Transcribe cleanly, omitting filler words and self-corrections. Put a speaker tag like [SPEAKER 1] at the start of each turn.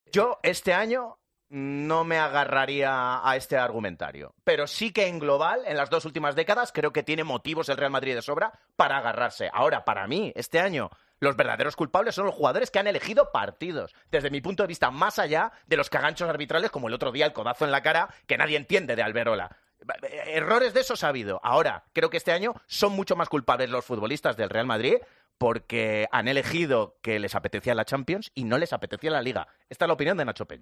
[SPEAKER 1] Yo este año no me agarraría a este argumentario, pero sí que en global, en las 2 últimas décadas, creo que tiene motivos el Real Madrid de sobra para agarrarse. Ahora, para mí, este año, los verdaderos culpables son los jugadores que han elegido partidos, desde mi punto de vista, más allá de los caganchos arbitrales, como el otro día el codazo en la cara que nadie entiende de Alberola. Errores de esos ha habido. Ahora, creo que este año son mucho más culpables los futbolistas del Real Madrid porque han elegido que les apetecía la Champions y no les apetecía la Liga. Esta es la opinión de Nacho Peña.